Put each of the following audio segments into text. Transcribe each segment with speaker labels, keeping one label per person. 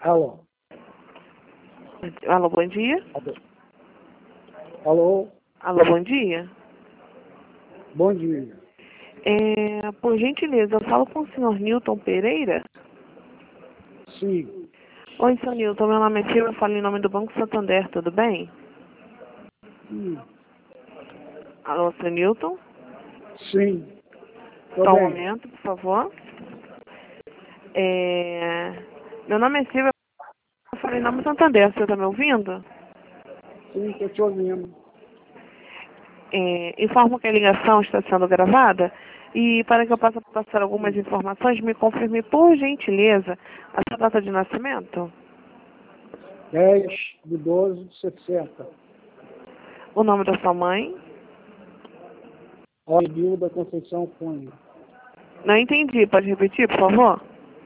Speaker 1: Alô?
Speaker 2: Alô, bom dia.
Speaker 1: Alô?
Speaker 2: Alô, bom dia.
Speaker 1: Bom dia.
Speaker 2: Por gentileza, eu falo com o senhor Newton Pereira?
Speaker 1: Sim.
Speaker 2: Oi, senhor Newton, meu nome é Silvia, eu falo em nome do Banco Santander, tudo bem? Alô, senhor Newton?
Speaker 1: Sim. Tô
Speaker 2: Só um
Speaker 1: bem.
Speaker 2: momento, por favor. Meu nome é Silvia, eu falo em nome do Santander, o senhor está me ouvindo?
Speaker 1: Sim, tô te ouvindo.
Speaker 2: Informo que a ligação está sendo gravada e para que eu possa passar algumas informações, me confirme, por gentileza, a sua data de nascimento,
Speaker 1: 10/12/60.
Speaker 2: o nome da sua mãe.
Speaker 1: Odil da Conceição Cunha.
Speaker 2: Não entendi, pode repetir, por favor?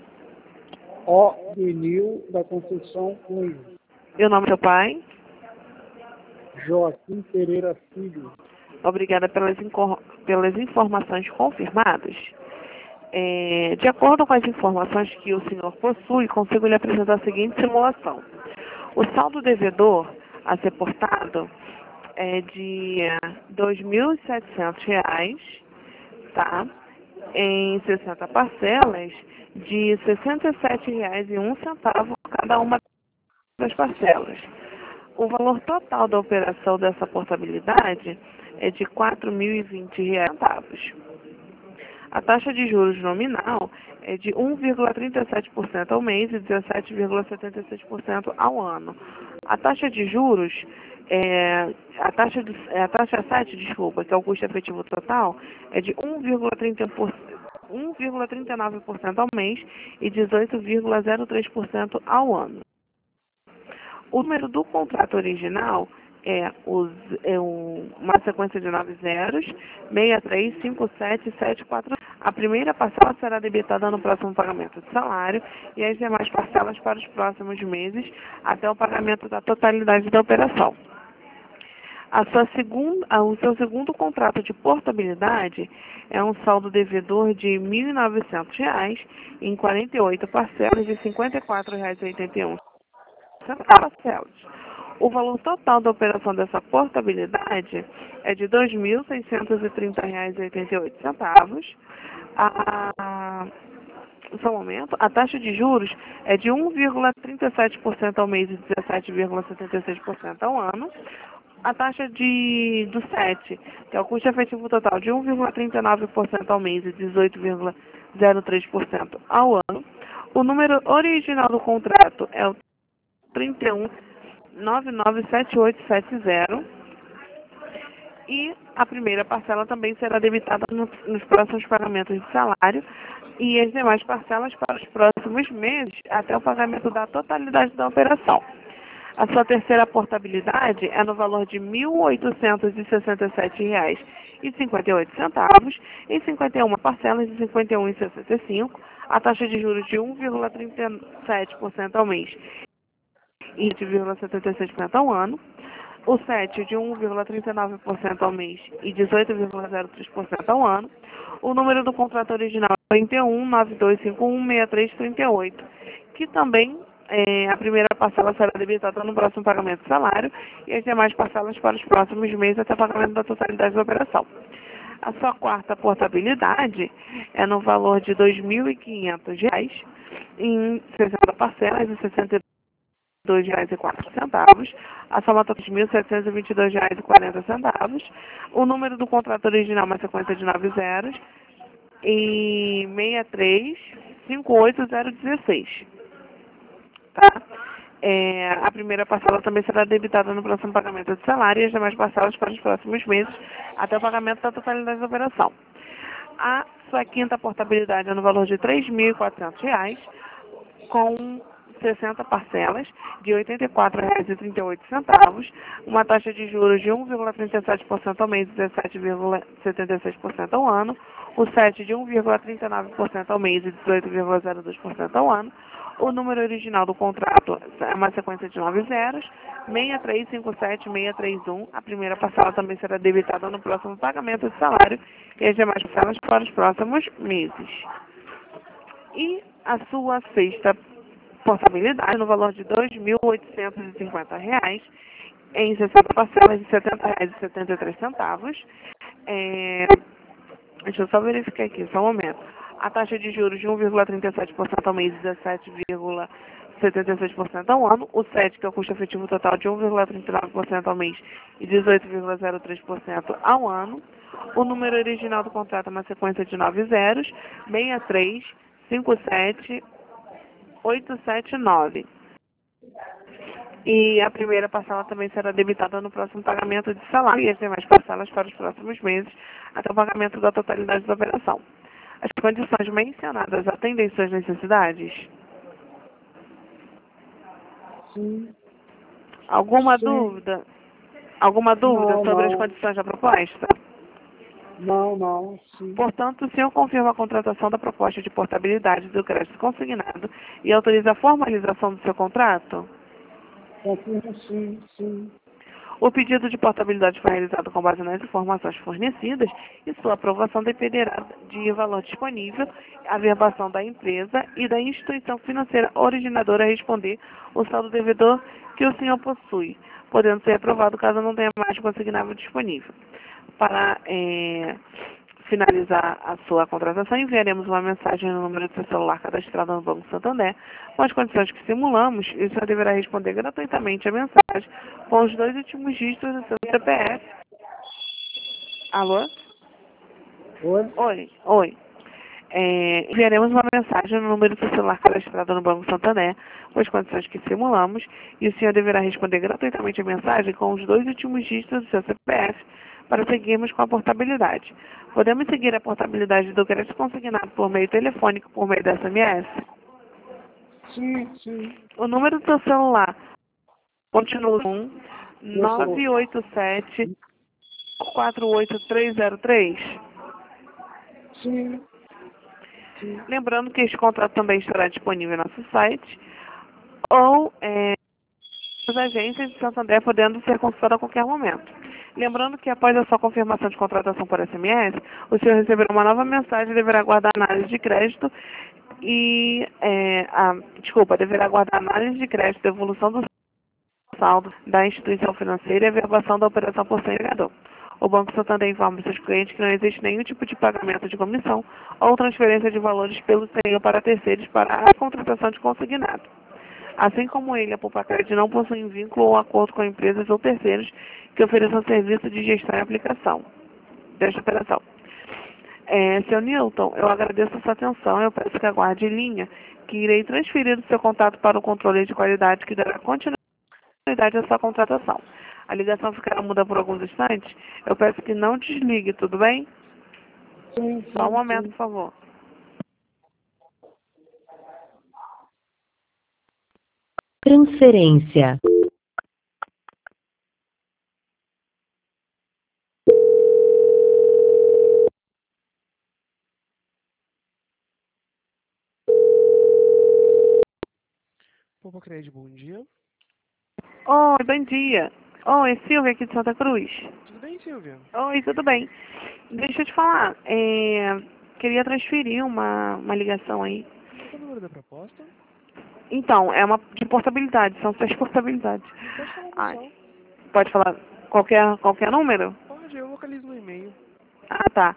Speaker 1: Odil da Conceição Cunha.
Speaker 2: E o nome do seu pai?
Speaker 1: Joaquim Pereira Filho.
Speaker 2: Obrigada pelas informações confirmadas. De acordo com as informações que o senhor possui, consigo lhe apresentar a seguinte simulação. O saldo devedor a ser portado é de R$ 2.700, tá? Em 60 parcelas de R$ 67,01 cada uma das parcelas. O valor total da operação dessa portabilidade é de R$ 4.020. A taxa de juros nominal é de 1,37% ao mês e 17,76% ao ano. A taxa de juros, a taxa 7, desculpa, que é o custo efetivo total, é de 1,39% ao mês e 18,03% ao ano. O número do contrato original é uma sequência de 9 zeros, 635774. A primeira parcela será debitada no próximo pagamento de salário e as demais parcelas para os próximos meses, até o pagamento da totalidade da operação. O seu segundo contrato de portabilidade é um saldo devedor de R$ 1.900 em 48 parcelas de R$ 54,81. Parcelas. O valor total da operação dessa portabilidade é de R$ 2.630,88. Só um momento. A taxa de juros é de 1,37% ao mês e 17,76% ao ano. A taxa do 7, que é o custo efetivo total, de 1,39% ao mês e 18,03% ao ano. O número original do contrato é o 31997870 e a primeira parcela também será debitada nos próximos pagamentos de salário e as demais parcelas para os próximos meses até o pagamento da totalidade da operação. A sua terceira portabilidade é no valor de R$ 1.867,58 em 51 parcelas de R$ 51,65, a taxa de juros de 1,37% ao mês e 20,76% ao ano, o 7 de 1,39% ao mês e 18,03% ao ano, o número do contrato original é 3192516338, que também a primeira parcela será debitada no próximo pagamento do salário e as demais parcelas para os próximos meses até o pagamento da totalidade da operação. A sua quarta portabilidade é no valor de R$ 2.500 em 60 parcelas de R$ 62,04, a soma total de R$ 1.722,40, o número do contrato original, uma sequência de 9 zeros, e 6358016. Tá? A primeira parcela também será debitada no próximo pagamento de salário e as demais parcelas para os próximos meses, até o pagamento da totalidade da operação. A sua quinta portabilidade é no valor de R$ 3.400, com 60 parcelas de R$ 84,38, uma taxa de juros de 1,37% ao mês e 17,76% ao ano, o 7 de 1,39% ao mês e 18,02% ao ano. O número original do contrato é uma sequência de 9 zeros, 6357631. A primeira parcela também será debitada no próximo pagamento de salário e as demais parcelas para os próximos meses. E a sua sexta portabilidade no valor de R$ 2.850 em 60 parcelas de R$ 70,73. Deixa eu só verificar aqui, só um momento. A taxa de juros de 1,37% ao mês e 17,76% ao ano. O 7, que é o custo efetivo total de 1,39% ao mês e 18,03% ao ano. O número original do contrato é uma sequência de 9 zeros, 63, 57, 879. E a primeira parcela também será debitada no próximo pagamento de salário e as demais parcelas para os próximos meses, até o pagamento da totalidade da operação. As condições mencionadas atendem suas necessidades?
Speaker 1: Sim.
Speaker 2: Alguma
Speaker 1: Sim.
Speaker 2: dúvida? Alguma dúvida
Speaker 1: Não,
Speaker 2: sobre as
Speaker 1: não.
Speaker 2: condições da proposta?
Speaker 1: Não. Sim.
Speaker 2: Portanto, o senhor confirma a contratação da proposta de portabilidade do crédito consignado e autoriza a formalização do seu contrato?
Speaker 1: Confirmo sim.
Speaker 2: O pedido de portabilidade foi realizado com base nas informações fornecidas e sua aprovação dependerá de valor disponível, a verbação da empresa e da instituição financeira originadora a responder o saldo devedor que o senhor possui, podendo ser aprovado caso não tenha mais consignável disponível. Para finalizar a sua contratação, enviaremos uma mensagem no número do seu celular cadastrado no Banco Santander, com as condições que simulamos, e o senhor deverá responder gratuitamente a mensagem com os 2 últimos dígitos do seu CPF. Alô?
Speaker 1: Oi?
Speaker 2: Oi. Enviaremos uma mensagem no número do seu celular cadastrado no Banco Santander, com as condições que simulamos, e o senhor deverá responder gratuitamente a mensagem com os 2 últimos dígitos do seu CPF para seguirmos com a portabilidade. Podemos seguir a portabilidade do crédito consignado por meio telefônico, por meio da SMS?
Speaker 1: Sim.
Speaker 2: O número do seu celular continua 1
Speaker 1: Meu celular.
Speaker 2: 987 48303.
Speaker 1: Sim.
Speaker 2: Lembrando que este contrato também estará disponível em nosso site ou nas agências de Santander, podendo ser consultado a qualquer momento. Lembrando que após a sua confirmação de contratação por SMS, o senhor receberá uma nova mensagem e deverá aguardar análise de crédito deverá aguardar análise de crédito, devolução do saldo da instituição financeira e a verbação da operação por seu empregador. O Banco Santander informa seus clientes que não existe nenhum tipo de pagamento de comissão ou transferência de valores pelo senhor para terceiros para a contratação de consignado. Assim como ele, a Poupa-Crédito não possui vínculo ou acordo com empresas ou terceiros que ofereçam serviço de gestão e aplicação desta operação. Seu Newton, eu agradeço a sua atenção. Eu peço que aguarde em linha, que irei transferir o seu contato para o controle de qualidade que dará continuidade à sua contratação. A ligação ficará muda por alguns instantes. Eu peço que não desligue, tudo bem?
Speaker 1: Sim.
Speaker 2: Só um momento, por favor.
Speaker 3: Transferência.
Speaker 4: Poupa-Crédito, bom dia.
Speaker 2: Oi, bom dia. Oi, Silvia aqui de Santa Cruz.
Speaker 4: Tudo bem, Silvia?
Speaker 2: Oi, tudo bem? Deixa eu te falar, queria transferir uma ligação aí.
Speaker 4: Qual que é o número da proposta?
Speaker 2: Então, é uma de portabilidade, são 6 portabilidades.
Speaker 4: Pode falar,
Speaker 2: Ai,
Speaker 4: pessoal.
Speaker 2: pode falar qualquer número?
Speaker 4: Pode, eu localizo no e-mail.
Speaker 2: Ah, tá.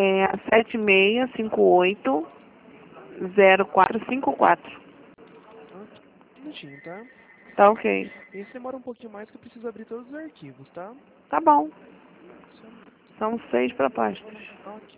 Speaker 2: 76580454.
Speaker 4: Ok. Um minutinho, tá?
Speaker 2: Tá ok.
Speaker 4: Esse demora um pouquinho mais que eu preciso abrir todos os arquivos, tá?
Speaker 2: Tá bom.
Speaker 4: Só um minuto.
Speaker 2: São 6 propostas.
Speaker 4: Ok.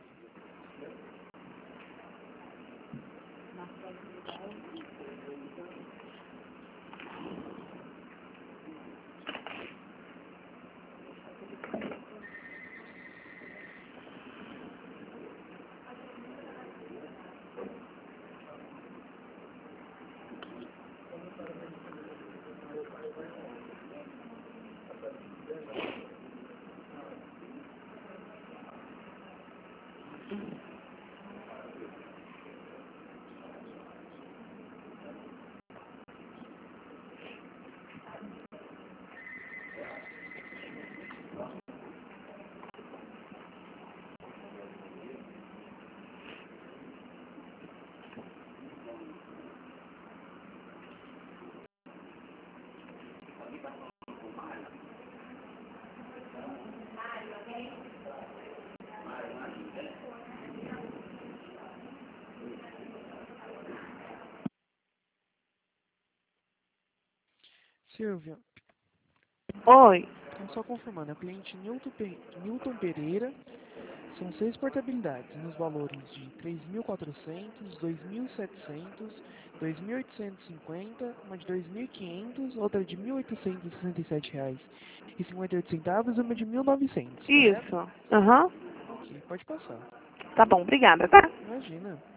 Speaker 4: Silvia,
Speaker 2: Oi.
Speaker 4: então só confirmando, é o cliente Newton Pereira, são 6 portabilidades, nos valores de 3.400, 2.700, 2.850, uma de 2.500, outra de R$ 1.867,58 e uma de 1.900, correto?
Speaker 2: Isso. Aham.
Speaker 4: Ok, pode passar.
Speaker 2: Tá bom, obrigada, tá?
Speaker 4: Imagina.